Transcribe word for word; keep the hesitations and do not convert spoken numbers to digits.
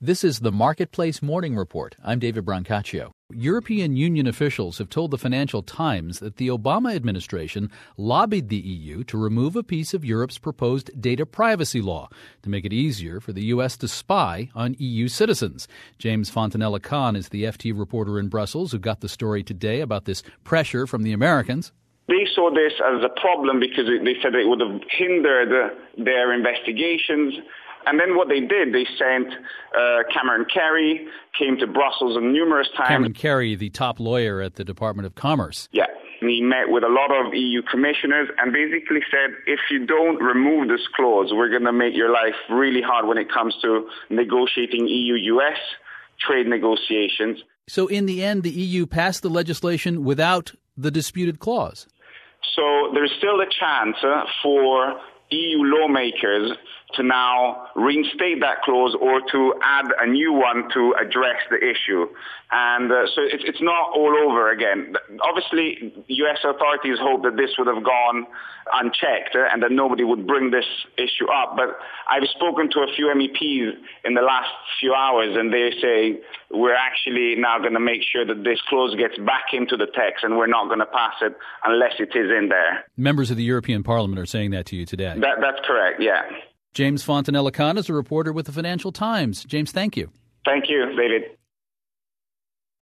This is the Marketplace Morning Report. I'm David Brancaccio. European Union officials have told the Financial Times that the Obama administration lobbied the E U to remove a piece of Europe's proposed data privacy law to make it easier for the U S to spy on E U citizens. James Fontanella-Khan is the F T reporter in Brussels who got the story today about this pressure from the Americans. They saw this as a problem because they said it would have hindered their investigations. And then what they did, they sent uh, Cameron Carey, came to Brussels numerous times. Cameron Carey, the top lawyer at the Department of Commerce. Yeah. And he met with a lot of E U commissioners and basically said, if you don't remove this clause, we're going to make your life really hard when it comes to negotiating E U U S trade negotiations. So in the end, the E U passed the legislation without the disputed clause. So there's still a chance uh, for E U lawmakers to now reinstate that clause or to add a new one to address the issue. And uh, so it's, it's not all over again. Obviously, U S authorities hope that this would have gone unchecked uh, and that nobody would bring this issue up. But I've spoken to a few M E Ps in the last few hours, and they say we're actually now going to make sure that this clause gets back into the text and we're not going to pass it unless it is in there. Members of the European Parliament are saying that to you today. That, that's correct, yeah. James Fontanella-Khan is a reporter with the Financial Times. James, thank you. Thank you, David.